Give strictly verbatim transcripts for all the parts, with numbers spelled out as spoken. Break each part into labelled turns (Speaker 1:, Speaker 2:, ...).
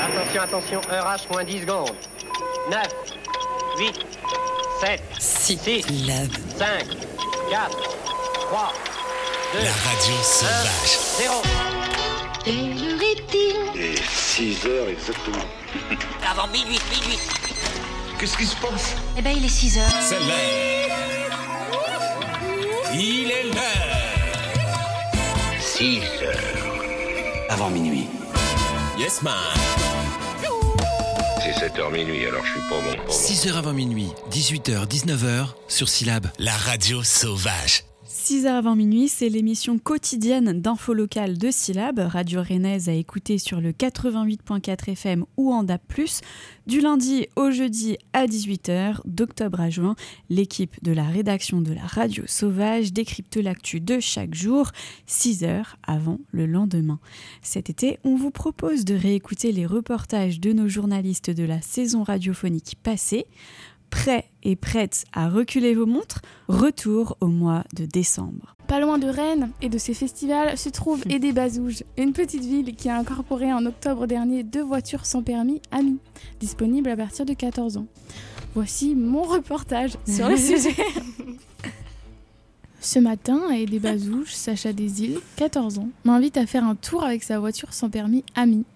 Speaker 1: Attention, attention, heure H moins dix secondes. neuf, huit, sept, six, cinq, quatre, trois, deux,
Speaker 2: La radio sauvage.
Speaker 1: zéro.
Speaker 3: Quelle heure est-il ?
Speaker 4: Et six heures exactement.
Speaker 5: Avant minuit, minuit.
Speaker 4: Qu'est-ce qui se passe?
Speaker 3: Eh ben, il est six heures.
Speaker 2: C'est l'heure. Il est l'heure.
Speaker 4: six heures. Avant minuit.
Speaker 2: Yes, man.
Speaker 4: C'est sept heures minuit, alors je suis pas bon. Pas bon.
Speaker 2: six heures avant minuit, dix-huit heures, dix-neuf heures, sur Syllab. La radio sauvage.
Speaker 6: six heures avant minuit, c'est l'émission quotidienne d'info locale de Syllab, radio rennaise à écouter sur le quatre-vingt-huit virgule quatre F M ou en D A B plus. Du lundi au jeudi à dix-huit heures, d'octobre à juin, l'équipe de la rédaction de la radio sauvage décrypte l'actu de chaque jour, six heures avant le lendemain. Cet été, on vous propose de réécouter les reportages de nos journalistes de la saison radiophonique passée. Prêts et prêtes à reculer vos montres, retour au mois de décembre.
Speaker 7: Pas loin de Rennes et de ses festivals se trouve Aidé-Bazouges, une petite ville qui a incorporé en octobre dernier deux voitures sans permis Ami, disponibles à partir de quatorze ans. Voici mon reportage sur le sujet. Ce matin, à Aidé-Bazouges, Sacha Desil, quatorze ans, m'invite à faire un tour avec sa voiture sans permis Ami.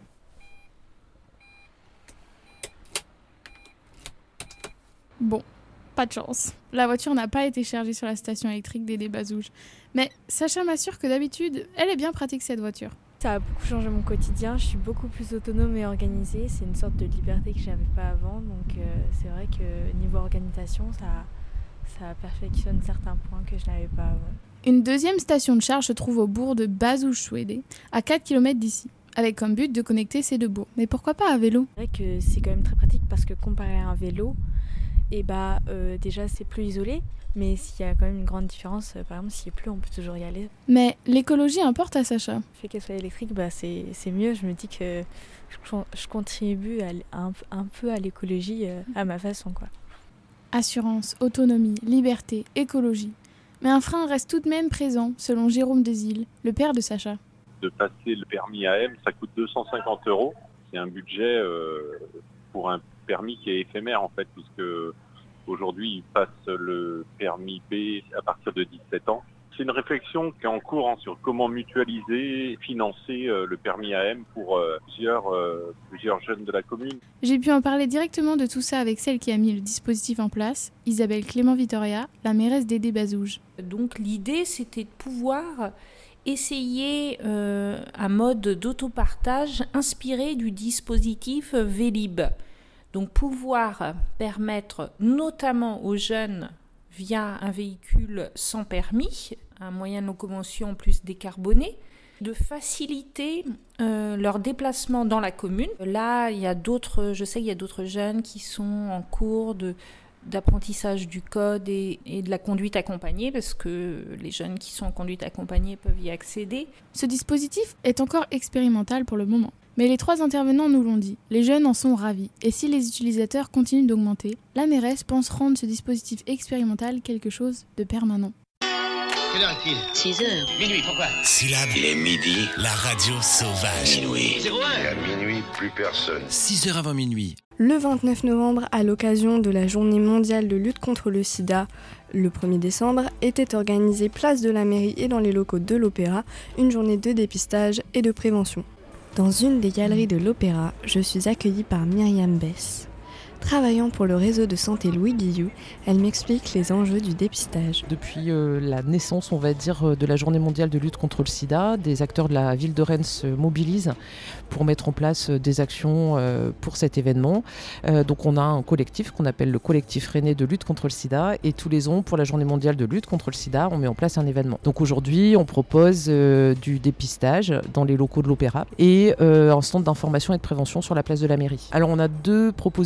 Speaker 7: Bon, pas de chance. La voiture n'a pas été chargée sur la station électrique d'Aidé-Bazouges. Mais Sacha m'assure que d'habitude, elle est bien pratique cette voiture.
Speaker 8: Ça a beaucoup changé mon quotidien, je suis beaucoup plus autonome et organisée. C'est une sorte de liberté que je n'avais pas avant. Donc euh, c'est vrai que niveau organisation, ça, ça perfectionne certains points que je n'avais pas avant.
Speaker 7: Une deuxième station de charge se trouve au bourg de Bazouges-Chouédé, à quatre kilomètres d'ici, avec comme but de connecter ces deux bourgs. Mais pourquoi pas à vélo ?
Speaker 8: C'est vrai que c'est quand même très pratique parce que comparé à un vélo, et bah euh, déjà c'est plus isolé, mais s'il y a quand même une grande différence, euh, par exemple s'il pleut on peut toujours y aller.
Speaker 7: Mais l'écologie importe à Sacha.
Speaker 8: Le fait qu'elle soit électrique, bah, c'est, c'est mieux, je me dis que je, je contribue à, à un, un peu à l'écologie euh, à ma façon, quoi.
Speaker 7: Assurance, autonomie, liberté, écologie. Mais un frein reste tout de même présent, selon Jérôme Desil, le père de Sacha.
Speaker 9: De passer le permis A M, ça coûte deux cent cinquante euros, c'est un budget euh, pour un permis qui est éphémère en fait, puisque aujourd'hui il passe le permis B à partir de dix-sept ans. C'est une réflexion qui est en cours hein, sur comment mutualiser et financer euh, le permis A M pour euh, plusieurs, euh, plusieurs jeunes de la commune.
Speaker 7: J'ai pu en parler directement de tout ça avec celle qui a mis le dispositif en place, Isabelle Clément-Vittoria, la mairesse d'Aidé-Bazouges.
Speaker 10: Donc l'idée c'était de pouvoir essayer euh, un mode d'autopartage inspiré du dispositif Vélib. Donc pouvoir permettre notamment aux jeunes via un véhicule sans permis, un moyen de locomotion plus décarboné, de faciliter euh, leur déplacement dans la commune. Là, il y a d'autres, je sais qu'il y a d'autres jeunes qui sont en cours de d'apprentissage du code et, et de la conduite accompagnée, parce que les jeunes qui sont en conduite accompagnée peuvent y accéder.
Speaker 7: Ce dispositif est encore expérimental pour le moment. Mais les trois intervenants nous l'ont dit, les jeunes en sont ravis. Et si les utilisateurs continuent d'augmenter, la mairesse pense rendre ce dispositif expérimental quelque chose de permanent.
Speaker 3: Quelle heure est-il ? six heures.
Speaker 4: Minuit, pourquoi?
Speaker 2: Syllab.
Speaker 4: Il est midi.
Speaker 2: La radio sauvage.
Speaker 4: Minuit.
Speaker 3: zéro un.
Speaker 4: Et à minuit, plus personne.
Speaker 2: six heures avant minuit.
Speaker 11: Le vingt-neuf novembre, à l'occasion de la journée mondiale de lutte contre le sida, le premier décembre, était organisée place de la mairie et dans les locaux de l'Opéra, une journée de dépistage et de prévention. Dans une des galeries de l'Opéra, je suis accueillie par Myriam Bess. Travaillant pour le réseau de santé Louis Guillou, elle m'explique les enjeux du dépistage.
Speaker 12: Depuis euh, la naissance, on va dire, de la journée mondiale de lutte contre le sida, des acteurs de la ville de Rennes se mobilisent pour mettre en place des actions euh, pour cet événement. Euh, donc on a un collectif qu'on appelle le collectif rennais de lutte contre le sida, et tous les ans, pour la journée mondiale de lutte contre le sida, on met en place un événement. Donc aujourd'hui, on propose euh, du dépistage dans les locaux de l'Opéra et euh, un stand d'information et de prévention sur la place de la mairie. Alors on a deux propositions de dépistage.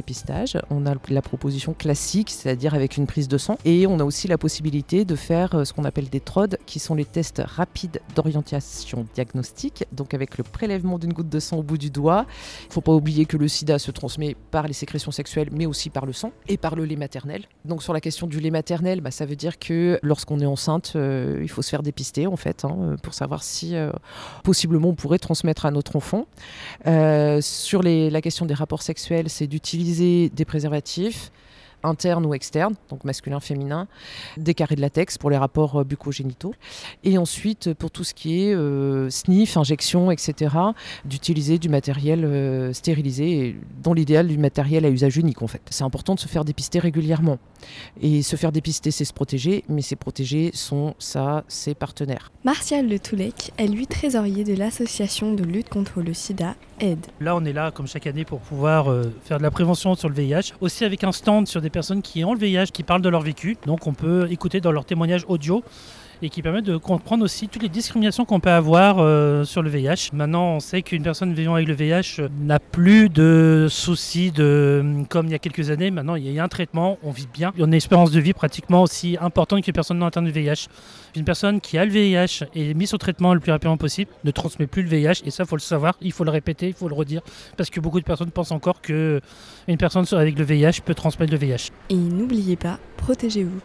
Speaker 12: dépistage. On a la proposition classique, c'est-à-dire avec une prise de sang. Et on a aussi la possibilité de faire ce qu'on appelle des T R O D, qui sont les tests rapides d'orientation diagnostique, donc avec le prélèvement d'une goutte de sang au bout du doigt. Il ne faut pas oublier que le sida se transmet par les sécrétions sexuelles, mais aussi par le sang et par le lait maternel. Donc sur la question du lait maternel, bah, ça veut dire que lorsqu'on est enceinte, euh, il faut se faire dépister en fait, hein, pour savoir si euh, possiblement on pourrait transmettre à notre enfant. Euh, sur les, la question des rapports sexuels, c'est d'utiliser des préservatifs internes ou externes, donc masculin, féminin, des carrés de latex pour les rapports bucco-génitaux, et ensuite pour tout ce qui est euh, sniff, injection, et cetera, d'utiliser du matériel euh, stérilisé, et dans l'idéal du matériel à usage unique en fait. C'est important de se faire dépister régulièrement, et se faire dépister c'est se protéger, mais ces protégés sont ça, ses partenaires.
Speaker 11: Martial Le Toulec est lui trésorier de l'association de lutte contre le sida, aide.
Speaker 13: Là on est là comme chaque année pour pouvoir euh, faire de la prévention sur le V I H, aussi avec un stand sur des personnes qui ont le V I H, qui parlent de leur vécu. Donc on peut écouter dans leurs témoignages audio et qui permettent de comprendre aussi toutes les discriminations qu'on peut avoir euh, sur le V I H. Maintenant, on sait qu'une personne vivant avec le V I H n'a plus de soucis de, comme il y a quelques années. Maintenant, il y a un traitement, on vit bien. On a une espérance de vie pratiquement aussi importante qu'une personne non atteinte du V I H. Une personne qui a le V I H et est mise au traitement le plus rapidement possible ne transmet plus le V I H. Et ça, il faut le savoir, il faut le répéter, il faut le redire. Parce que beaucoup de personnes pensent encore qu'une personne avec le V I H peut transmettre le V I H.
Speaker 11: Et n'oubliez pas, protégez-vous.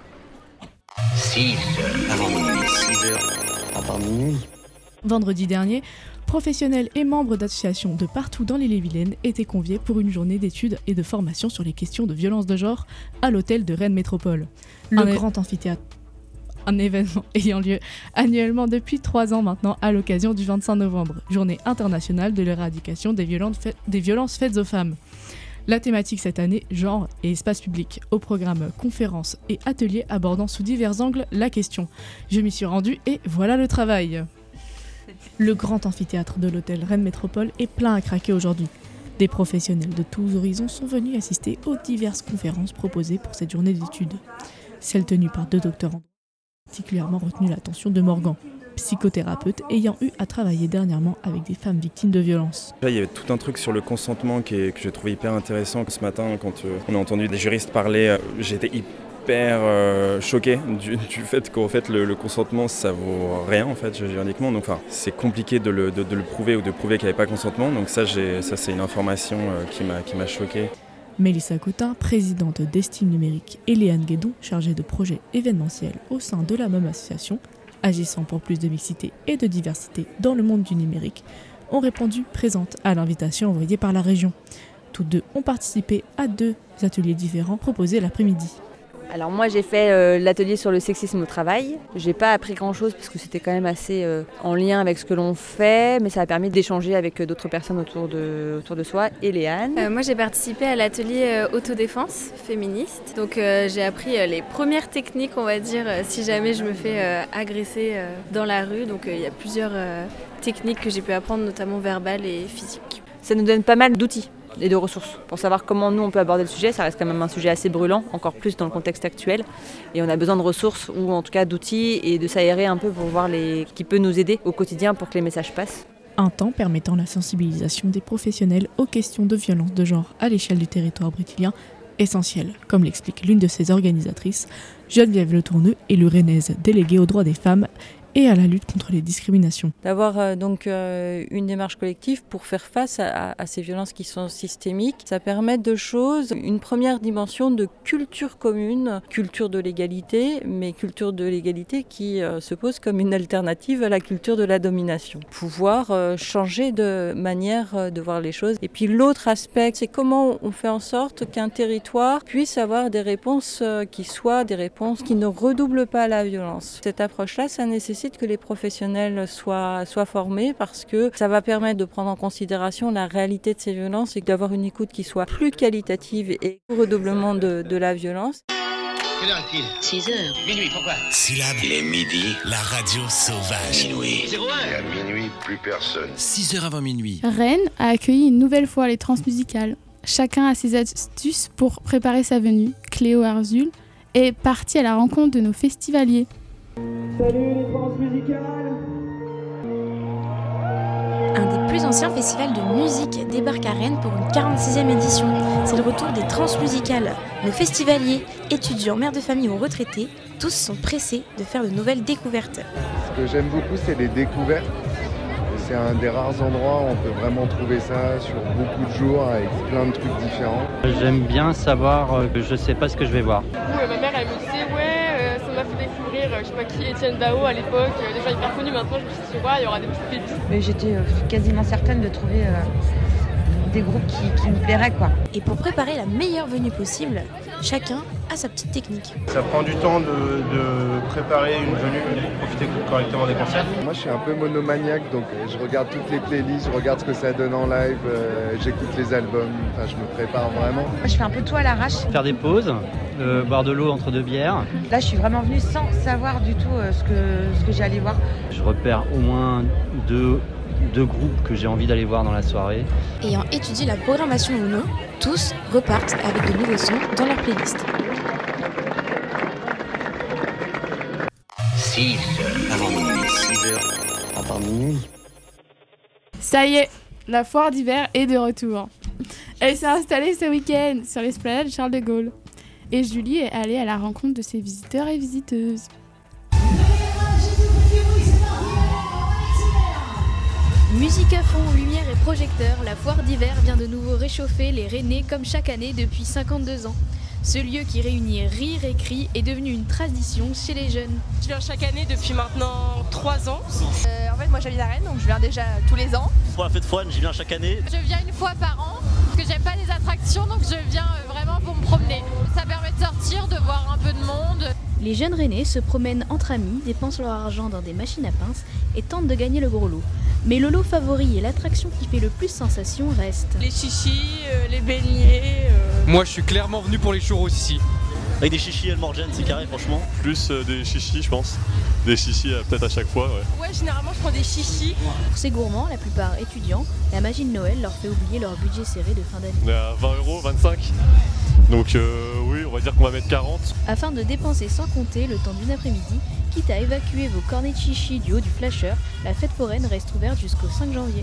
Speaker 4: six heures avant minuit. six heures avant minuit.
Speaker 7: Vendredi dernier, professionnels et membres d'associations de partout dans l'Ille-et-Vilaine étaient conviés pour une journée d'études et de formation sur les questions de violence de genre à l'hôtel de Rennes Métropole. Le un grand é- amphithéâtre. Un événement ayant lieu annuellement depuis trois ans maintenant à l'occasion du vingt-cinq novembre, journée internationale de l'éradication des violences, fa- des violences faites aux femmes. La thématique cette année, genre et espace public, au programme conférences et ateliers abordant sous divers angles la question. Je m'y suis rendue et voilà le travail. Le grand amphithéâtre de l'hôtel Rennes Métropole est plein à craquer aujourd'hui. Des professionnels de tous horizons sont venus assister aux diverses conférences proposées pour cette journée d'études. Celle tenue par deux docteurs en particulièrement retenu l'attention de Morgan, psychothérapeute ayant eu à travailler dernièrement avec des femmes victimes de violences.
Speaker 14: Il y avait tout un truc sur le consentement qui est, que j'ai trouvé hyper intéressant. Ce matin, quand euh, on a entendu des juristes parler, euh, j'étais hyper euh, choqué du, du fait qu'en fait le, le consentement ça vaut rien en fait juridiquement. Donc enfin, c'est compliqué de le, de, de le prouver ou de prouver qu'il n'y avait pas consentement. Donc ça, j'ai, ça c'est une information euh, qui m'a, qui m'a choqué.
Speaker 7: Mélissa Cotin, présidente d'Estime Numérique, et Léane Guédon, chargée de projets événementiels au sein de la même association, agissant pour plus de mixité et de diversité dans le monde du numérique, ont répondu présentes à l'invitation envoyée par la région. Toutes deux ont participé à deux ateliers différents proposés l'après-midi.
Speaker 15: Alors moi j'ai fait euh, l'atelier sur le sexisme au travail. J'ai pas appris grand chose parce que c'était quand même assez euh, en lien avec ce que l'on fait, mais ça a permis d'échanger avec euh, d'autres personnes autour de, autour de soi. Et Léane.
Speaker 16: Euh, moi j'ai participé à l'atelier euh, autodéfense féministe. Donc euh, j'ai appris euh, les premières techniques, on va dire, euh, si jamais je me fais euh, agresser euh, dans la rue. Donc il euh, y a plusieurs euh, techniques que j'ai pu apprendre, notamment verbales et physiques.
Speaker 15: Ça nous donne pas mal d'outils et de ressources pour savoir comment nous on peut aborder le sujet. Ça reste quand même un sujet assez brûlant, encore plus dans le contexte actuel, et on a besoin de ressources ou en tout cas d'outils et de s'aérer un peu pour voir les... qui peut nous aider au quotidien pour que les messages passent.
Speaker 7: Un temps permettant la sensibilisation des professionnels aux questions de violence de genre à l'échelle du territoire brétilien, essentiel, comme l'explique l'une de ses organisatrices, Geneviève Le Tourneux, élue rennaise déléguée aux droits des femmes et à la lutte contre les discriminations.
Speaker 17: D'avoir euh, donc euh, une démarche collective pour faire face à, à ces violences qui sont systémiques, ça permet deux choses. Une première dimension de culture commune, culture de l'égalité, mais culture de l'égalité qui euh, se pose comme une alternative à la culture de la domination. Pouvoir euh, changer de manière euh, de voir les choses. Et puis l'autre aspect, c'est comment on fait en sorte qu'un territoire puisse avoir des réponses euh, qui soient des réponses qui ne redoublent pas la violence. Cette approche-là, ça nécessite que les professionnels soient, soient formés parce que ça va permettre de prendre en considération la réalité de ces violences et d'avoir une écoute qui soit plus qualitative et redoublement de, de la violence.
Speaker 3: Quelle heure est-il ? six heures.
Speaker 2: Minuit, pourquoi ? Syllabe.
Speaker 4: Il est midi.
Speaker 2: La radio sauvage.
Speaker 4: Minuit.
Speaker 3: zéro un.
Speaker 4: Et à minuit, plus personne.
Speaker 2: six heures avant minuit.
Speaker 7: Rennes a accueilli une nouvelle fois les transmusicales. Chacun a ses astuces pour préparer sa venue. Cléo Arzul est partie à la rencontre de nos festivaliers.
Speaker 18: Salut les transmusicales. Un des plus anciens festivals de musique débarque à Rennes pour une quarante-sixième édition. C'est le retour des transmusicales. Nos festivaliers, étudiants, mères de famille ou retraités, tous sont pressés de faire de nouvelles découvertes.
Speaker 19: Ce que j'aime beaucoup, c'est les découvertes. C'est un des rares endroits où on peut vraiment trouver ça sur beaucoup de jours avec plein de trucs différents.
Speaker 20: J'aime bien savoir que je sais pas ce que je vais voir.
Speaker 21: Du coup, euh, ma mère, elle me disait, ouais, euh, ça m'a fait découvrir, euh, je sais pas qui, Étienne Dao à l'époque, euh, déjà hyper connu. Maintenant, je me suis dit, ouais, il y aura des petites pépites.
Speaker 22: Mais j'étais euh, quasiment certaine de trouver euh, des groupes qui, qui me plairaient, quoi.
Speaker 18: Et pour préparer la meilleure venue possible, chacun a sa petite technique.
Speaker 23: Ça prend du temps de, de préparer une venue, de profiter correctement des concerts.
Speaker 19: Moi je suis un peu monomaniaque, donc je regarde toutes les playlists, je regarde ce que ça donne en live, euh, j'écoute les albums, enfin je me prépare vraiment.
Speaker 22: Moi je fais un peu tout à l'arrache.
Speaker 20: Faire des pauses, euh, boire de l'eau entre deux bières.
Speaker 22: Là je suis vraiment venue sans savoir du tout euh, ce que, ce que j'allais voir.
Speaker 20: Je repère au moins deux... deux groupes que j'ai envie d'aller voir dans la soirée.
Speaker 18: Ayant étudié la programmation ou non, tous repartent avec de nouveaux sons dans leur playlist.
Speaker 4: six heures avant minuit, six heures avant minuit.
Speaker 7: Ça y est, la foire d'hiver est de retour. Elle s'est installée ce week-end sur l'esplanade Charles de Gaulle. Et Julie est allée à la rencontre de ses visiteurs et visiteuses.
Speaker 24: Musique à fond, lumière et projecteurs, la foire d'hiver vient de nouveau réchauffer les Rennais comme chaque année depuis cinquante-deux ans. Ce lieu qui réunit rire et cris est devenu une tradition chez les jeunes.
Speaker 21: Je viens chaque année depuis maintenant trois ans.
Speaker 25: Euh, en fait, moi j'habite à Rennes, donc je viens déjà tous les ans.
Speaker 26: Pour la fête foraine, j'y viens chaque année.
Speaker 27: Je viens une fois par an, parce que j'aime pas les attractions, donc je viens vraiment pour me promener. Ça permet de sortir, de voir un peu de monde.
Speaker 24: Les jeunes Rennais se promènent entre amis, dépensent leur argent dans des machines à pince et tentent de gagner le gros lot. Mais le lot favori et l'attraction qui fait le plus sensation restent
Speaker 21: les chichis, euh, les beignets. Euh...
Speaker 28: Moi je suis clairement venu pour les churros ici.
Speaker 26: Avec des chichis Elmorgen, c'est carré franchement.
Speaker 29: Plus euh, des chichis je pense. Des chichis euh, peut-être à chaque fois, ouais.
Speaker 21: Ouais, généralement je prends des chichis.
Speaker 24: Pour ces gourmands, la plupart étudiants, la magie de Noël leur fait oublier leur budget serré de fin d'année.
Speaker 29: On est à vingt euros, vingt-cinq. Donc euh, oui, on va dire qu'on va mettre quarante.
Speaker 24: Afin de dépenser sans compter le temps d'une après-midi, quitte à évacuer vos cornets de chichis du haut du flasheur, la fête foraine reste ouverte jusqu'au cinq janvier.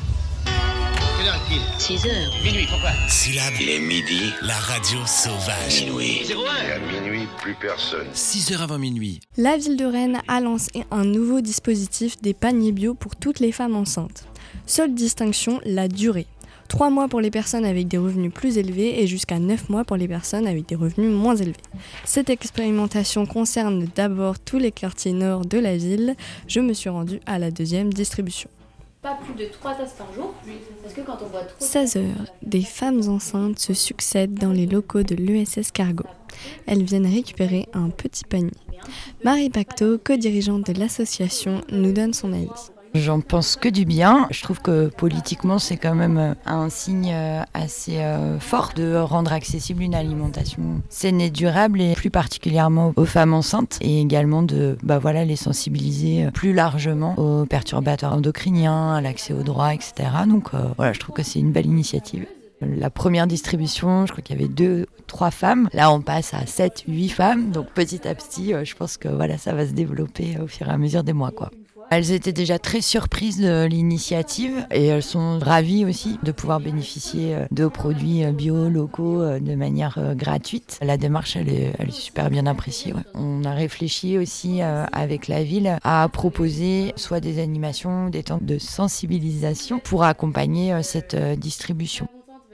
Speaker 4: Quelle heure est-il ?
Speaker 5: six heures.
Speaker 4: Minuit, pourquoi ?
Speaker 2: Syllabe.
Speaker 4: Il est midi.
Speaker 2: La radio sauvage.
Speaker 4: Minuit.
Speaker 5: zéro un.
Speaker 4: Et à minuit, plus personne.
Speaker 2: six heures avant minuit.
Speaker 11: La ville de Rennes a lancé un nouveau dispositif des paniers bio pour toutes les femmes enceintes. Seule distinction, la durée. trois mois pour les personnes avec des revenus plus élevés et jusqu'à neuf mois pour les personnes avec des revenus moins élevés. Cette expérimentation concerne d'abord tous les quartiers nord de la ville. Je me suis rendue à la deuxième distribution.
Speaker 24: Pas plus de trois tasses par jour, parce que quand on boit trop...
Speaker 11: seize heures, des femmes enceintes se succèdent dans les locaux de l'E S S Cargo. Elles viennent récupérer un petit panier. Marie Pacto, co-dirigeante de l'association, nous donne son avis.
Speaker 30: J'en pense que du bien. Je trouve que politiquement, c'est quand même un signe assez fort de rendre accessible une alimentation saine et durable, et plus particulièrement aux femmes enceintes, et également de bah voilà, les sensibiliser plus largement aux perturbateurs endocriniens, à l'accès aux droits, et cetera. Donc euh, voilà, je trouve que c'est une belle initiative. La première distribution, je crois qu'il y avait deux, trois femmes. Là, on passe à sept, huit femmes. Donc petit à petit, je pense que voilà, ça va se développer au fur et à mesure des mois, quoi. Elles étaient déjà très surprises de l'initiative et elles sont ravies aussi de pouvoir bénéficier de produits bio, locaux de manière gratuite. La démarche, elle est, elle est super bien appréciée. Ouais. On a réfléchi aussi avec la ville à proposer soit des animations, des temps de sensibilisation pour accompagner cette distribution.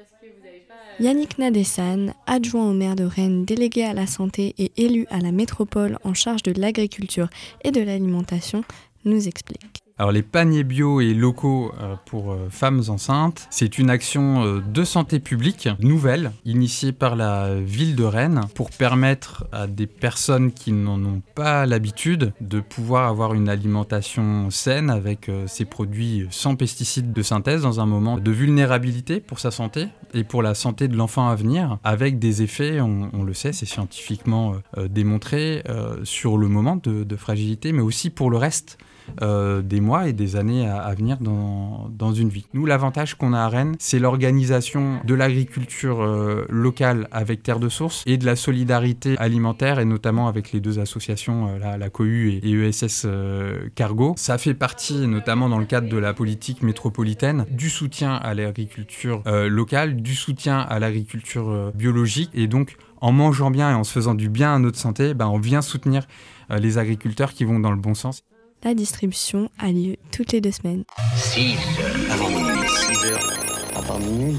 Speaker 11: Yannick Nadessan, adjoint au maire de Rennes, délégué à la santé et élu à la métropole en charge de l'agriculture et de l'alimentation, nous explique.
Speaker 31: Alors les paniers bio et locaux pour femmes enceintes, c'est une action de santé publique nouvelle, initiée par la ville de Rennes pour permettre à des personnes qui n'en ont pas l'habitude de pouvoir avoir une alimentation saine avec ces produits sans pesticides de synthèse dans un moment de vulnérabilité pour sa santé et pour la santé de l'enfant à venir, avec des effets, on, on le sait, c'est scientifiquement euh, démontré, euh, sur le moment de, de fragilité, mais aussi pour le reste. euh, des mois et des années à, à venir dans, dans une vie. Nous, l'avantage qu'on a à Rennes, c'est l'organisation de l'agriculture euh, locale avec Terre de Source et de la solidarité alimentaire, et notamment avec les deux associations, euh, la, la Cohu et, et E S S euh, Cargo. Ça fait partie, notamment dans le cadre de la politique métropolitaine, du soutien à l'agriculture euh, locale, du soutien à l'agriculture euh, biologique, et donc en mangeant bien et en se faisant du bien à notre santé, ben, on vient soutenir euh, les agriculteurs qui vont dans le bon sens.
Speaker 11: La distribution a lieu toutes les deux semaines.
Speaker 4: six heures avant minuit. six heures avant minuit.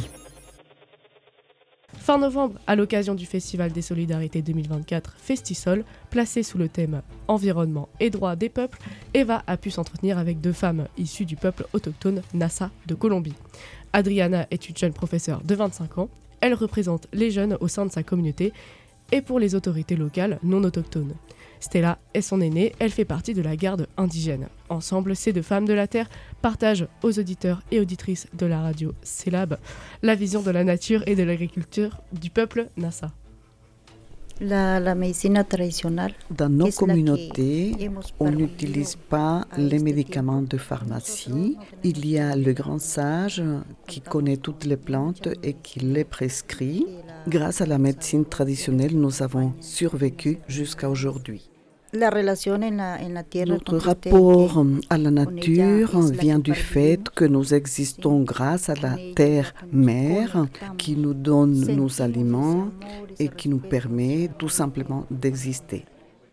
Speaker 1: Fin novembre, à l'occasion du Festival des Solidarités deux mille vingt-quatre Festisol, placé sous le thème Environnement et droits des peuples, Eva a pu s'entretenir avec deux femmes issues du peuple autochtone Nasa de Colombie. Adriana est une jeune professeure de vingt-cinq ans. Elle représente les jeunes au sein de sa communauté et pour les autorités locales non autochtones. Stella est son aînée, elle fait partie de la garde indigène. Ensemble, ces deux femmes de la Terre partagent aux auditeurs et auditrices de la radio Célab la vision de la nature et de l'agriculture du peuple Nasa.
Speaker 6: La, la médecine traditionnelle.
Speaker 8: Dans nos communautés, on n'utilise pas les médicaments de pharmacie. Il y a le grand sage qui connaît toutes les plantes et qui les prescrit. Grâce à la médecine traditionnelle, nous avons survécu jusqu'à aujourd'hui.
Speaker 6: La relation en la, en la tierra
Speaker 8: Notre rapport à la nature vient du fait que nous existons grâce à la terre-mère qui nous donne nos aliments et qui nous permet tout simplement d'exister.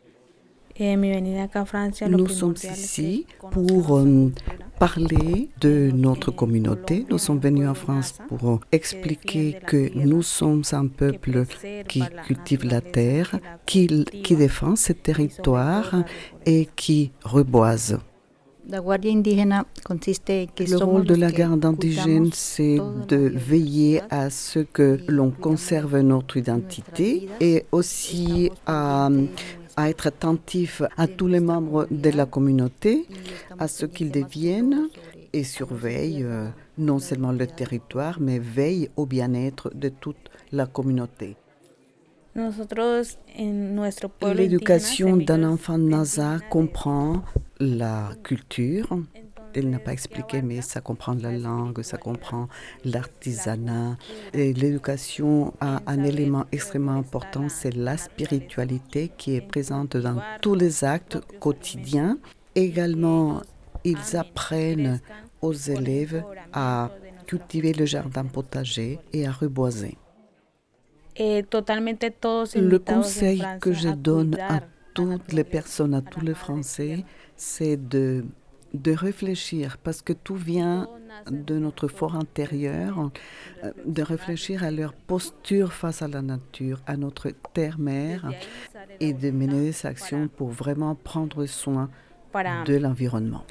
Speaker 8: Nous sommes ici pour euh, parler de notre communauté. Nous sommes venus en France pour expliquer que nous sommes un peuple qui cultive la terre, qui, qui défend ce territoire et qui reboise. Le rôle de la garde indigène, c'est de veiller à ce que l'on conserve notre identité et aussi à à être attentif à tous les membres de la communauté, à ce qu'ils deviennent et surveillent euh, non seulement le territoire, mais veillent au bien-être de toute la communauté. L'éducation d'un enfant Nasa comprend la culture. Elle n'a pas expliqué, mais ça comprend la langue, ça comprend l'artisanat. Et l'éducation a un élément extrêmement important, c'est la spiritualité qui est présente dans tous les actes quotidiens. Également, ils apprennent aux élèves à cultiver le jardin potager et à reboiser. Le conseil que je donne à toutes les personnes, à tous les Français, c'est de de réfléchir, parce que tout vient de notre fort intérieur, de réfléchir à leur posture face à la nature, à notre terre-mère, et de mener des actions pour vraiment prendre soin de l'environnement.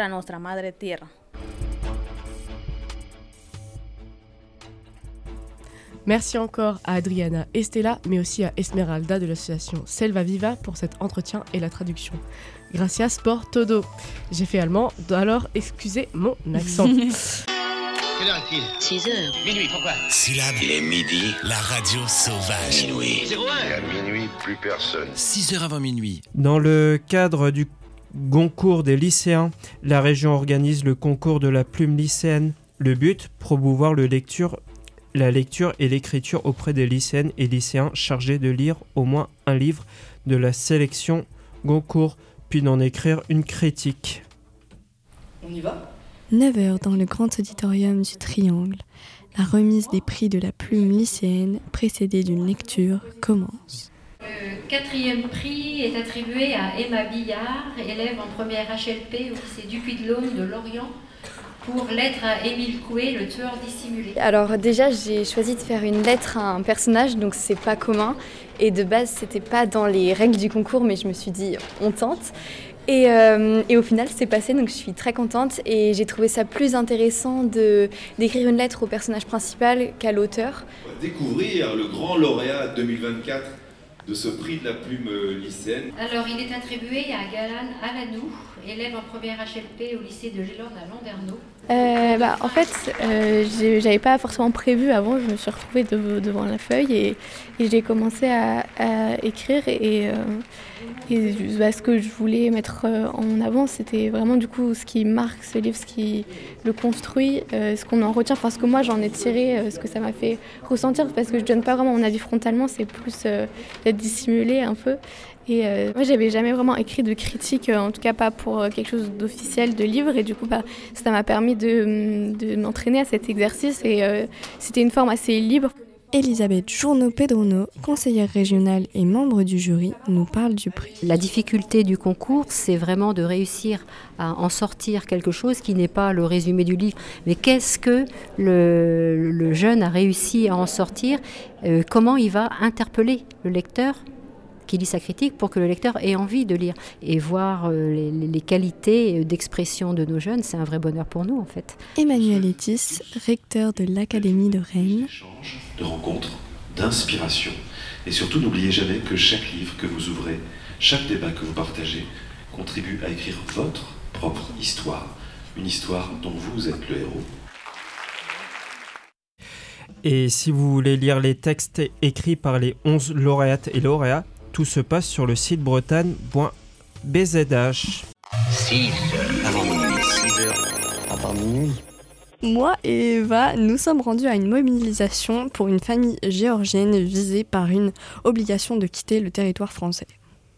Speaker 1: Merci encore à Adriana et Stella, mais aussi à Esmeralda de l'association Selva Viva pour cet entretien et la traduction. Gracias por todo. J'ai fait allemand, alors excusez mon accent.
Speaker 3: Quelle heure est-il ?
Speaker 5: six heures.
Speaker 3: Minuit, pourquoi ?
Speaker 2: Syllabe. Il est midi. La radio sauvage.
Speaker 3: Minuit. zéro un.
Speaker 9: Et à minuit, plus personne.
Speaker 2: six heures avant minuit.
Speaker 10: Dans le cadre du Goncourt des lycéens, la région organise le concours de la plume lycéenne. Le but, promouvoir le lecture, la lecture et l'écriture auprès des lycéennes et lycéens chargés de lire au moins un livre de la sélection Goncourt, puis d'en écrire une critique.
Speaker 12: On y va ?
Speaker 11: neuf heures dans le grand auditorium du Triangle. La remise des prix de la plume lycéenne, précédée d'une lecture, commence.
Speaker 13: Le quatrième prix est attribué à Emma Billard, élève en première H L P au lycée Dupuy-de-Laune de Lorient, pour Lettre à Émile Coué, le tueur dissimulé.
Speaker 14: Alors déjà, j'ai choisi de faire une lettre à un personnage, donc c'est pas commun. Et de base, c'était pas dans les règles du concours, mais je me suis dit, on tente. Et, euh, et au final, c'est passé, donc je suis très contente. Et j'ai trouvé ça plus intéressant de, d'écrire une lettre au personnage principal qu'à l'auteur.
Speaker 15: On va découvrir le grand lauréat deux mille vingt-quatre de ce prix de la plume lycéenne.
Speaker 13: Alors, il est attribué à Galan Alanou, élève en première H L P au lycée de Gélande à Landerneau.
Speaker 14: Euh, bah, en fait, euh, j'avais pas forcément prévu avant, je me suis retrouvée de, devant la feuille et, et j'ai commencé à, à écrire et, euh,
Speaker 7: Et bah, ce que je voulais mettre en avant, c'était vraiment du coup ce qui marque ce livre, ce qui le construit, euh, ce qu'on en retient, parce que moi j'en ai tiré euh, ce que ça m'a fait ressentir, parce que je donne pas vraiment mon avis frontalement, c'est plus euh, d'être dissimulé un peu. Et euh, moi j'avais jamais vraiment écrit de critique, euh, en tout cas pas pour euh, quelque chose d'officiel de livre, et du coup bah, ça m'a permis de, de m'entraîner à cet exercice, et euh, c'était une forme assez libre.
Speaker 11: Elisabeth Journeau-Pedrono, conseillère régionale et membre du jury, nous parle du prix.
Speaker 16: La difficulté du concours, c'est vraiment de réussir à en sortir quelque chose qui n'est pas le résumé du livre. Mais qu'est-ce que le, le jeune a réussi à en sortir ? euh, Comment il va interpeller le lecteur qui lit sa critique pour que le lecteur ait envie de lire. Et voir euh, les, les qualités d'expression de nos jeunes, c'est un vrai bonheur pour nous en fait.
Speaker 11: Emmanuel Etis, recteur de l'Académie de Rennes.
Speaker 15: De rencontres, d'inspiration. Et surtout, n'oubliez jamais que chaque livre que vous ouvrez, chaque débat que vous partagez, contribue à écrire votre propre histoire. Une histoire dont vous êtes le héros.
Speaker 10: Et si vous voulez lire les textes écrits par les onze lauréates et lauréats, tout se passe sur le site bretagne point b z h.
Speaker 4: six heures avant minuit. six heures avant minuit.
Speaker 11: Moi et Eva, nous sommes rendus à une mobilisation pour une famille géorgienne visée par une obligation de quitter le territoire français.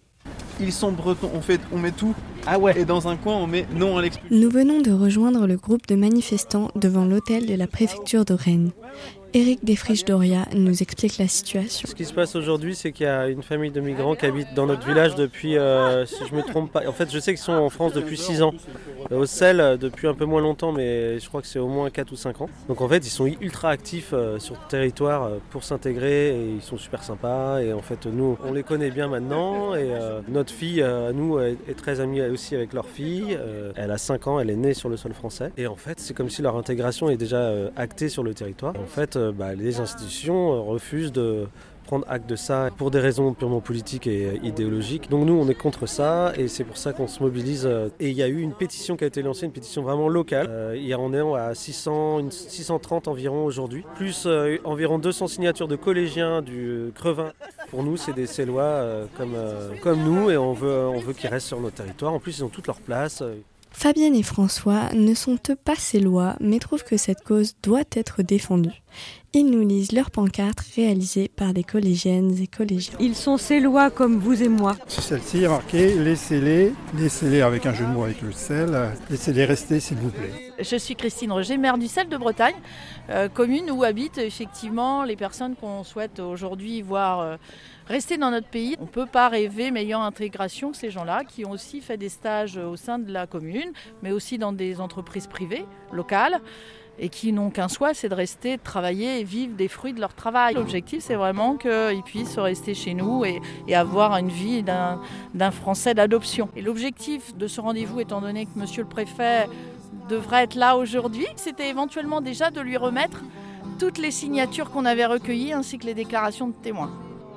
Speaker 17: Ils sont bretons, on, fait, on met tout. Ah ouais. Et dans un coin, on met non à l'expulsion.
Speaker 11: Nous venons de rejoindre le groupe de manifestants devant l'hôtel de la préfecture de Rennes. Éric Desfriches-Doria nous explique la situation.
Speaker 18: Ce qui se passe aujourd'hui, c'est qu'il y a une famille de migrants qui habite dans notre village depuis, euh, si je ne me trompe pas, en fait je sais qu'ils sont en France depuis six ans. Au Sel depuis un peu moins longtemps, mais je crois que c'est au moins quatre ou cinq ans. Donc en fait ils sont ultra actifs euh, sur le territoire euh, pour s'intégrer et ils sont super sympas. Et en fait nous on les connaît bien maintenant et euh, notre fille euh, à nous est, est très amie aussi avec leur fille. Euh, elle a cinq ans, elle est née sur le sol français. Et en fait c'est comme si leur intégration est déjà euh, actée sur le territoire. En fait Bah, les institutions refusent de prendre acte de ça pour des raisons purement politiques et idéologiques. Donc nous, on est contre ça et c'est pour ça qu'on se mobilise. Et il y a eu une pétition qui a été lancée, une pétition vraiment locale. Euh, il y en est à six cents, six cent trente environ aujourd'hui, plus euh, environ deux cents signatures de collégiens du Crevin. Pour nous, c'est des Célois euh, comme, euh, comme nous et on veut, on veut qu'ils restent sur notre territoire. En plus, ils ont toute leur place.
Speaker 11: Fabienne et François ne sont eux pas Célois, mais trouvent que cette cause doit être défendue. Ils nous lisent leurs pancartes réalisées par des collégiennes et collégiens.
Speaker 19: Ils sont Célois comme vous et moi.
Speaker 20: Sur celle-ci, il y a marqué « Laissez-les », laissez-les avec un jeu de mots avec le sel, laissez-les rester s'il vous plaît.
Speaker 22: Je suis Christine Roger, maire du Sel de Bretagne, euh, commune où habitent effectivement les personnes qu'on souhaite aujourd'hui voir euh, rester dans notre pays. On ne peut pas rêver meilleure intégration que ces gens-là qui ont aussi fait des stages au sein de la commune, mais aussi dans des entreprises privées, locales, et qui n'ont qu'un souhait, c'est de rester, de travailler et vivre des fruits de leur travail. L'objectif, c'est vraiment qu'ils puissent rester chez nous et, et avoir une vie d'un, d'un Français d'adoption. Et l'objectif de ce rendez-vous, étant donné que Monsieur le Préfet devrait être là aujourd'hui, c'était éventuellement déjà de lui remettre toutes les signatures qu'on avait recueillies ainsi que les déclarations de témoins.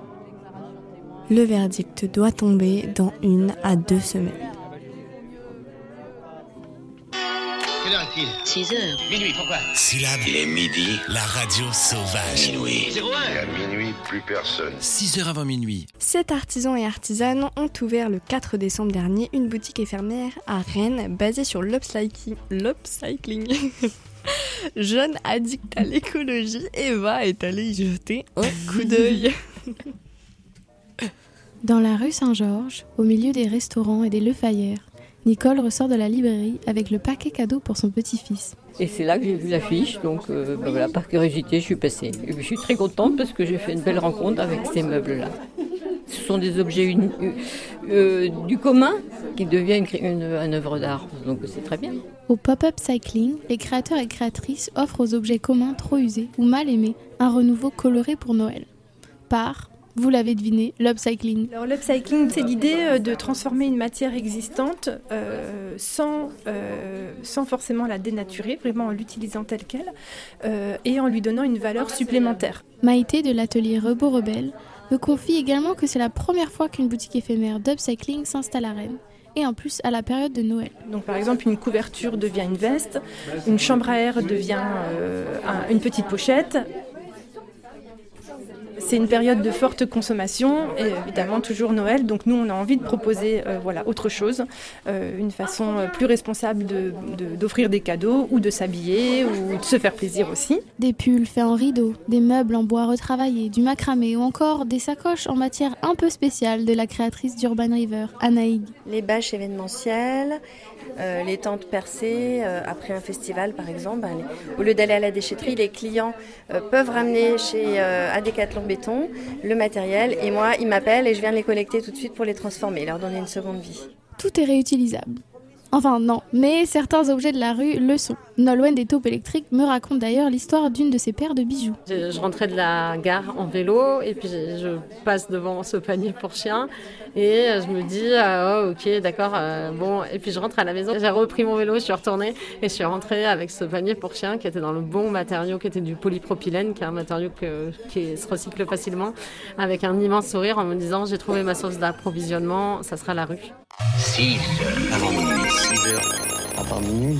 Speaker 11: Le verdict doit tomber dans une à deux semaines.
Speaker 3: Quelle heure est-il ?
Speaker 5: six heures.
Speaker 3: Minuit, pourquoi ?
Speaker 2: Syllabe.
Speaker 4: Il est midi.
Speaker 2: La radio sauvage.
Speaker 4: Minuit.
Speaker 3: zéro un.
Speaker 9: Et à minuit, plus personne.
Speaker 2: six heures avant minuit.
Speaker 11: Sept artisans et artisanes ont ouvert le quatre décembre dernier une boutique éphémère à Rennes basée sur l'upcycling. L'upcycling. Jeune addict à l'écologie, Eva est allée y jeter un coup d'œil.
Speaker 23: Dans la rue Saint-Georges, au milieu des restaurants et des Lefayère, Nicole ressort de la librairie avec le paquet cadeau pour son petit-fils.
Speaker 25: Et c'est là que j'ai vu l'affiche, donc euh, ben voilà, par curiosité, je suis passée. Et je suis très contente parce que j'ai fait une belle rencontre avec ces meubles-là. Ce sont des objets uni- euh, du commun qui deviennent une, une, une œuvre d'art, donc c'est très bien.
Speaker 23: Au Pop-Up Cycling, les créateurs et créatrices offrent aux objets communs trop usés ou mal aimés un renouveau coloré pour Noël. Par... Vous l'avez deviné, l'upcycling.
Speaker 27: Alors l'upcycling, c'est l'idée de transformer une matière existante euh, sans, euh, sans forcément la dénaturer, vraiment en l'utilisant telle qu'elle, euh, et en lui donnant une valeur supplémentaire.
Speaker 23: Maïté de l'atelier Rebot Rebelle me confie également que c'est la première fois qu'une boutique éphémère d'upcycling s'installe à Rennes, et en plus à la période de Noël.
Speaker 27: Donc par exemple, une couverture devient une veste, une chambre à air devient euh, un, une petite pochette. c'est une période de forte consommation, et évidemment toujours Noël, donc nous on a envie de proposer euh, voilà, autre chose, euh, une façon plus responsable de, de, d'offrir des cadeaux ou de s'habiller ou de se faire plaisir aussi.
Speaker 23: Des pulls faits en rideau, des meubles en bois retravaillé, du macramé ou encore des sacoches en matière un peu spéciale de la créatrice d'Urban River, Anaïg.
Speaker 1: Les bâches événementielles, euh, les tentes percées, euh, après un festival par exemple, ben, les, au lieu d'aller à la déchetterie, les clients euh, peuvent ramener chez euh, à Décathlon Béton le matériel et moi ils m'appellent et je viens les collecter tout de suite pour les transformer, leur donner une seconde vie.
Speaker 23: Tout est réutilisable. Enfin non, mais certains objets de la rue le sont. Nolwenn des taupes électriques me raconte d'ailleurs l'histoire d'une de ses paires de bijoux.
Speaker 6: Je, je rentrais de la gare en vélo et puis je, je passe devant ce panier pour chien et je me dis euh, oh, ok d'accord euh, bon et puis je rentre à la maison. J'ai repris mon vélo, je suis retournée et je suis rentrée avec ce panier pour chien qui était dans le bon matériau, qui était du polypropylène, qui est un matériau que, qui se recycle facilement, avec un immense sourire en me disant j'ai trouvé ma source d'approvisionnement, ça sera la rue.
Speaker 4: six heures avant minuit, six heures avant minuit.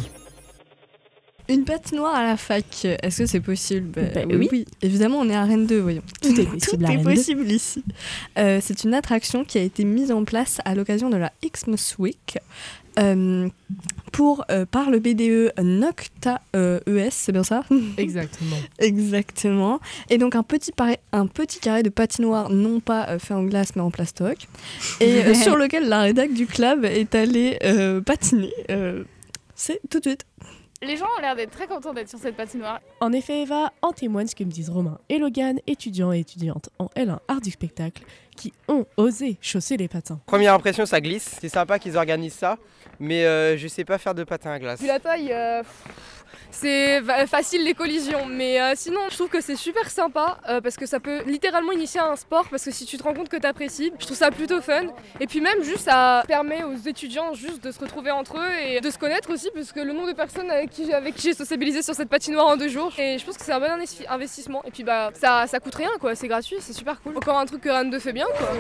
Speaker 11: Une patinoire à la fac, est-ce que c'est possible ? bah,
Speaker 8: bah,
Speaker 11: oui.
Speaker 8: oui.
Speaker 11: oui, évidemment, on est à Rennes deux, voyons.
Speaker 8: Tout est possible,
Speaker 11: Tout
Speaker 8: à
Speaker 11: est
Speaker 8: Rennes deux.
Speaker 11: possible ici. Euh, c'est une attraction qui a été mise en place à l'occasion de la Xmas Week euh, pour, euh, par le B D E Nocta euh, E S, c'est bien ça ?
Speaker 8: Exactement.
Speaker 11: Exactement. Et donc un petit, pari- un petit carré de patinoire, non pas euh, fait en glace, mais en plastoc, et euh, sur lequel la rédac du club est allée euh, patiner. Euh, c'est tout de suite.
Speaker 12: Les gens ont l'air d'être très contents d'être sur cette patinoire.
Speaker 8: En effet, Eva en témoigne ce que me disent Romain et Logan, étudiants et étudiantes en L un art du spectacle, qui ont osé chausser les patins.
Speaker 21: Première impression, ça glisse. C'est sympa qu'ils organisent ça, mais euh, je sais pas faire de patin à glace.
Speaker 12: Vu la taille, euh, c'est va- facile les collisions, mais euh, sinon je trouve que c'est super sympa euh, parce que ça peut littéralement initier à un sport, parce que si tu te rends compte que t'apprécies, je trouve ça plutôt fun. Et puis même juste ça permet aux étudiants juste de se retrouver entre eux et de se connaître aussi, parce que le nombre de personnes avec qui, avec qui j'ai sociabilisé sur cette patinoire en deux jours, et je pense que c'est un bon investissement. Et puis bah ça, ça coûte rien quoi, c'est gratuit, c'est super cool. Encore un truc que Rennes deux fait bien quoi.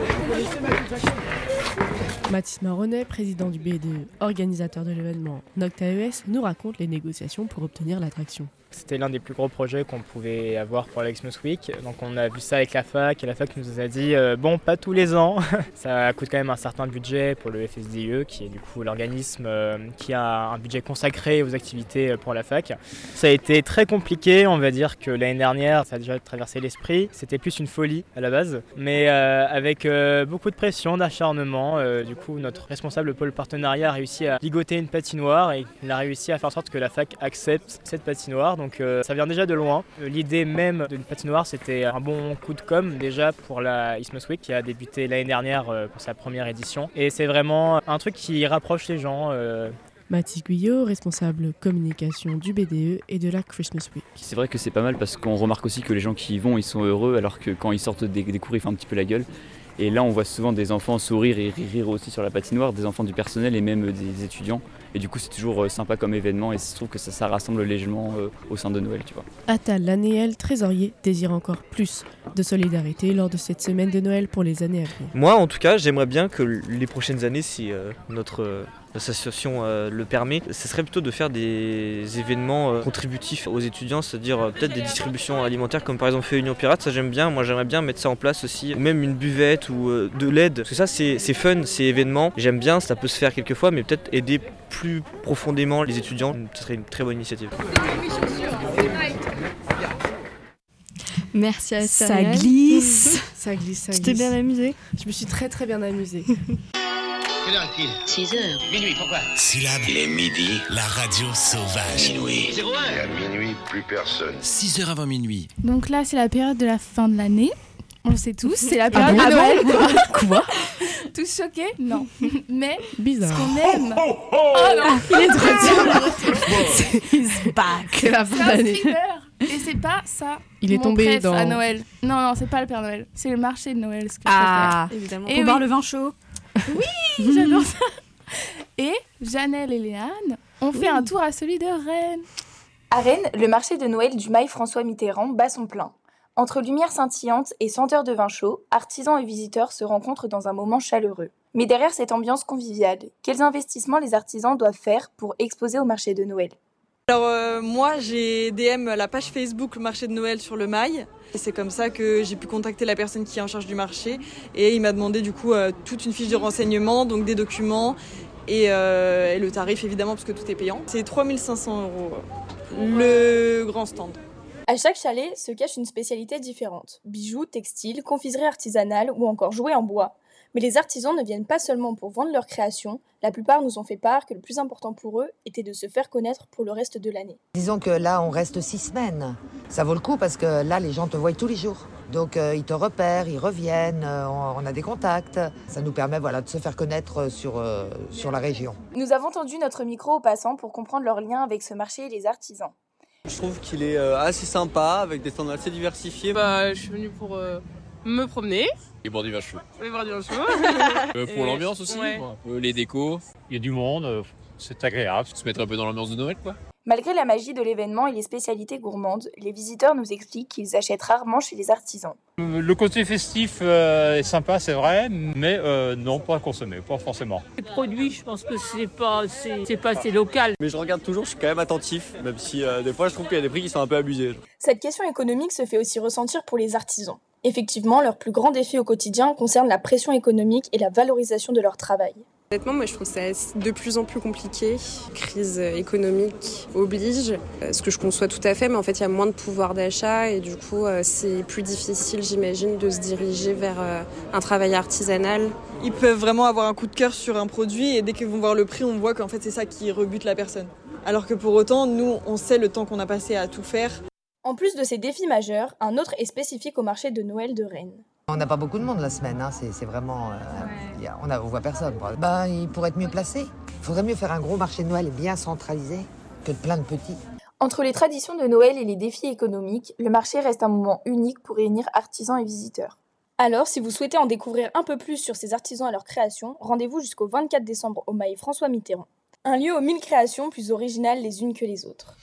Speaker 8: Mathis Marronnet, président du B D E, organisateur de l'événement Nocta E S, nous raconte les négociations pour obtenir l'attraction.
Speaker 24: C'était l'un des plus gros projets qu'on pouvait avoir pour la Xmas Week. Donc on a vu ça avec la fac et la fac nous a dit euh, bon, pas tous les ans. Ça coûte quand même un certain budget pour le F S D I E, qui est du coup l'organisme euh, qui a un budget consacré aux activités pour la fac. Ça a été très compliqué, on va dire que l'année dernière, ça a déjà traversé l'esprit. C'était plus une folie à la base, mais euh, avec euh, beaucoup de pression, d'acharnement. Euh, du coup, notre responsable pôle partenariat a réussi à ligoter une patinoire et il a réussi à faire en sorte que la fac accepte cette patinoire. Donc euh, ça vient déjà de loin. L'idée même d'une patinoire, c'était un bon coup de com' déjà pour la Xmas Week qui a débuté l'année dernière euh, pour sa première édition. Et c'est vraiment un truc qui rapproche les gens. Euh...
Speaker 8: Mathis Guyot, responsable communication du B D E et de la Christmas Week.
Speaker 26: C'est vrai que c'est pas mal parce qu'on remarque aussi que les gens qui y vont, ils sont heureux, alors que quand ils sortent des, des cours, ils font un petit peu la gueule. Et là, on voit souvent des enfants sourire et rire aussi sur la patinoire, des enfants du personnel et même des étudiants. Et du coup, c'est toujours sympa comme événement et je trouve que ça, ça rassemble légèrement euh, au sein de Noël, tu vois.
Speaker 8: Attal Lanéel, trésorier, désire encore plus de solidarité lors de cette semaine de Noël pour les années à venir.
Speaker 28: Moi, en tout cas, j'aimerais bien que les prochaines années, si euh, notre euh, association euh, le permet, ce serait plutôt de faire des événements euh, contributifs aux étudiants, c'est-à-dire euh, peut-être des distributions alimentaires comme par exemple fait Union Pirate, ça j'aime bien. Moi, j'aimerais bien mettre ça en place aussi, ou même une buvette ou euh, de l'aide, parce que ça c'est, c'est fun, c'est événement. J'aime bien, ça peut se faire quelquefois, mais peut-être aider plus profondément les étudiants, ce serait une très bonne initiative.
Speaker 11: Merci à
Speaker 8: ça.
Speaker 11: Ça
Speaker 8: glisse. ça glisse, ça glisse.
Speaker 11: Tu t'es bien amusée ?
Speaker 8: Je me suis très très bien amusée.
Speaker 3: Quelle heure est-il ?
Speaker 5: six heures.
Speaker 3: Minuit, pourquoi ?
Speaker 2: Syllabe,
Speaker 4: Il est midi.
Speaker 2: la radio sauvage.
Speaker 4: Minuit.
Speaker 3: zéro un.
Speaker 9: Et à minuit, plus personne.
Speaker 2: six heures avant minuit.
Speaker 23: Donc là, c'est la période de la fin de l'année. On le sait tous, c'est la période
Speaker 8: Ah
Speaker 23: de
Speaker 8: bon
Speaker 23: Noël. Quoi,
Speaker 8: Quoi
Speaker 23: Tous choqués ? Non. Mais
Speaker 8: bizarre.
Speaker 23: Ce qu'on aime.
Speaker 8: Oh, oh, oh,
Speaker 23: oh non,
Speaker 8: il est de retour.
Speaker 23: He's back.
Speaker 8: C'est la fin d'année.
Speaker 23: Et c'est pas ça.
Speaker 8: Il est
Speaker 23: mon
Speaker 8: tombé
Speaker 23: préf
Speaker 8: dans
Speaker 23: à Noël. Non, non, c'est pas le Père Noël. C'est le marché de Noël. Ce que
Speaker 8: ah,
Speaker 23: je préfère.
Speaker 8: évidemment.
Speaker 23: Et
Speaker 8: Pour
Speaker 23: oui.
Speaker 8: boire le vin chaud.
Speaker 23: Oui, j'adore ça. Et Janelle et Léane ont fait un tour à celui de Rennes.
Speaker 29: À Rennes, le marché de Noël du Mail François Mitterrand bat son plein. Entre lumières scintillantes et senteurs de vin chaud, artisans et visiteurs se rencontrent dans un moment chaleureux. Mais derrière cette ambiance conviviale, quels investissements les artisans doivent faire pour exposer au marché de Noël ?
Speaker 7: Alors euh, moi j'ai D M la page Facebook le marché de Noël sur le Mail. Et c'est comme ça que j'ai pu contacter la personne qui est en charge du marché et il m'a demandé du coup euh, toute une fiche de renseignement, donc des documents et, euh, et le tarif évidemment parce que tout est payant. C'est trois mille cinq cents euros le grand stand.
Speaker 29: À chaque chalet se cache une spécialité différente. Bijoux, textiles, confiserie artisanale ou encore jouets en bois. Mais les artisans ne viennent pas seulement pour vendre leurs créations, la plupart nous ont fait part que le plus important pour eux était de se faire connaître pour le reste de l'année.
Speaker 10: Disons que là, on reste six semaines. Ça vaut le coup parce que là, les gens te voient tous les jours. Donc, euh, ils te repèrent, ils reviennent, euh, on, on a des contacts. Ça nous permet voilà, de se faire connaître sur, euh, sur la région.
Speaker 29: Nous avons tendu notre micro aux passants pour comprendre leur lien avec ce marché et les artisans.
Speaker 13: Je trouve qu'il est euh, assez sympa, avec des stands assez diversifiés.
Speaker 14: Bah, je suis venue pour euh, me promener.
Speaker 15: Et boire du vin chaud.
Speaker 14: Et boire du vin chaud.
Speaker 15: euh, pour l'ambiance aussi, ouais. Un peu les décos. Il y a du monde, euh, c'est agréable. Se mettre un peu dans l'ambiance de Noël, quoi.
Speaker 29: Malgré la magie de l'événement et les spécialités gourmandes, les visiteurs nous expliquent qu'ils achètent rarement chez les artisans.
Speaker 15: Le côté festif euh, est sympa, c'est vrai, mais euh, non, pas à consommer, pas forcément.
Speaker 16: Les produits, je pense que c'est pas, c'est, c'est pas assez local.
Speaker 13: Mais je regarde toujours, je suis quand même attentif, même si euh, des fois je trouve qu'il y a des prix qui sont un peu abusés.
Speaker 29: Cette question économique se fait aussi ressentir pour les artisans. Effectivement, leur plus grand défi au quotidien concerne la pression économique et la valorisation de leur travail.
Speaker 17: Honnêtement, moi je trouve ça de plus en plus compliqué. Crise économique oblige, ce que je conçois tout à fait, mais en fait il y a moins de pouvoir d'achat et du coup c'est plus difficile, j'imagine, de se diriger vers un travail artisanal.
Speaker 7: Ils peuvent vraiment avoir un coup de cœur sur un produit et dès qu'ils vont voir le prix, on voit qu'en fait c'est ça qui rebute la personne. Alors que pour autant, nous on sait le temps qu'on a passé à tout faire.
Speaker 29: En plus de ces défis majeurs, un autre est spécifique au marché de Noël de Rennes.
Speaker 10: On n'a pas beaucoup de monde la semaine, hein. c'est, c'est vraiment... Euh, ouais. y a, on ne voit personne. Ben, il pourrait être mieux placé. Il faudrait mieux faire un gros marché de Noël bien centralisé que de plein de petits.
Speaker 29: Entre les traditions de Noël et les défis économiques, le marché reste un moment unique pour réunir artisans et visiteurs. Alors, si vous souhaitez en découvrir un peu plus sur ces artisans et leurs créations, rendez-vous jusqu'au vingt-quatre décembre au Mail François Mitterrand. Un lieu aux mille créations plus originales les unes que les autres.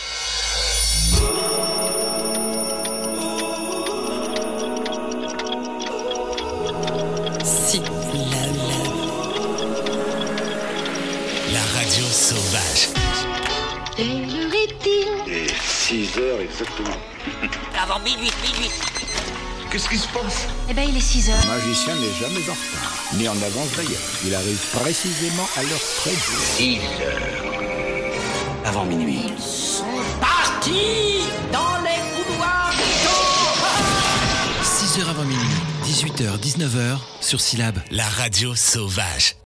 Speaker 2: Si la, la, la radio sauvage.
Speaker 5: Quelle heure est-il?
Speaker 9: Et six heures exactement.
Speaker 5: Avant minuit, minuit.
Speaker 9: Qu'est-ce qui se passe?
Speaker 5: Eh ben il est six heures.
Speaker 18: Le magicien n'est jamais en retard, ni en avance d'ailleurs. Il arrive précisément à l'heure prévue.
Speaker 4: six heures. Avant minuit.
Speaker 5: Ils sont partis dans les couloirs du temps.
Speaker 2: six heures avant minuit, dix-huit heures, dix-neuf heures, sur Syllab, la radio sauvage.